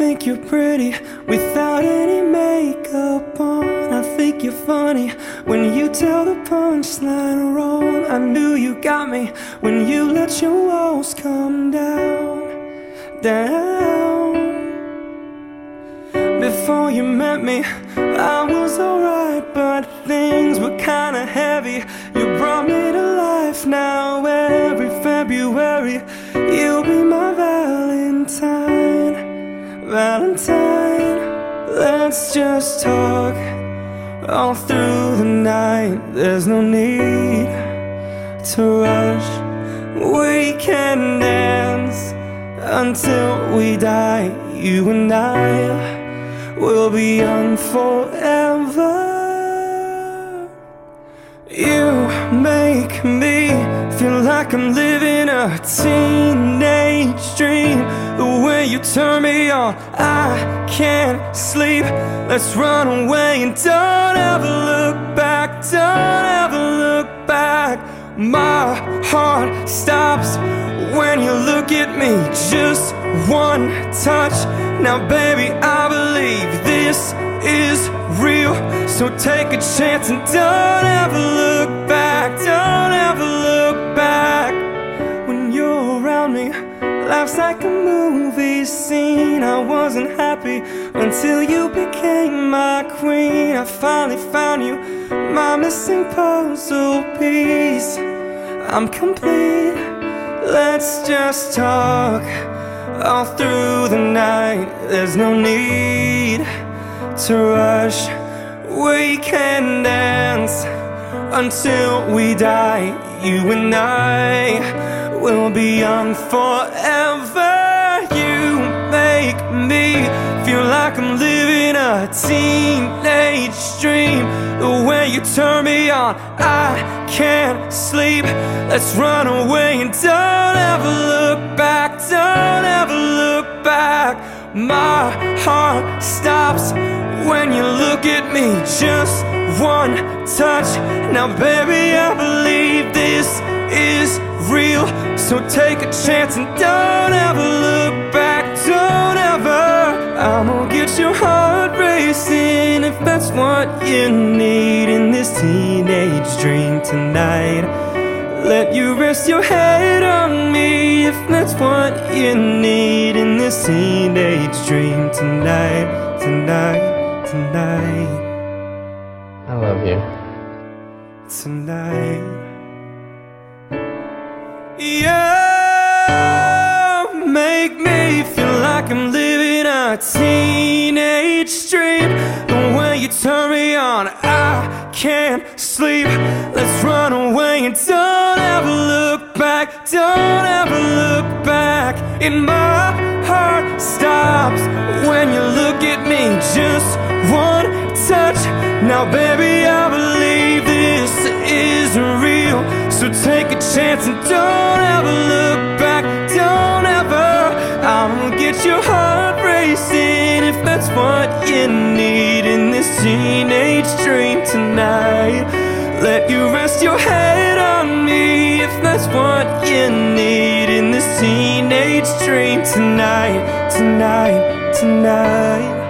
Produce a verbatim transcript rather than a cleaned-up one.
think you're pretty without any makeup on. I think you're funny when you tell the punchline wrong. I knew you got me when you let your walls come down, down. Before you met me, I was alright, but things were kinda heavy. You brought me to life. Now every February you'll be my Valentine, Valentine. Let's just talk all through the night. There's no need to rush. We can dance until we die. You and I will be young forever. You make me feel like I'm living a teenage dream. The way you turn me on, I can't sleep. Let's run away and don't ever look back. Don't ever look back. My heart stops when you look at me. Just one touch. Now baby, I believe this is real. So take a chance and don't ever look back. Don't ever look back. When you're around me, life's like a movie scene. I wasn't happy until you became my queen. I finally found you, my missing puzzle piece. I'm complete. Let's just talk all through the night. There's no need to rush. We can dance until we die. You and I will be young forever. You make me feel like I'm living a teenage dream. The way you turn me on, I can't sleep. Let's run away and don't ever look back. Don't ever look back. My heart stops when you look at me. Just one touch. Now baby, I believe this is real. So take a chance and don't ever look back. Don't ever. I'm gonna get your heart racing if that's what you need in this teenage dream tonight. Let you rest your head on me if that's what you need in this teenage dream tonight, tonight, tonight. I love you. Tonight. You make me feel like I'm living a teenage dream. The way you turn me on, I can't sleep. Let's run away and don't ever look back. Don't ever look back. And my heart stops when you look at me. Just one touch. Now baby, I believe this is real. So take a chance and don't ever look back. Don't ever. I'm gonna get your heart racing if that's what you need in this teenage dream tonight. Let you rest your head on me if that's what you need in this teenage dream tonight, tonight, tonight.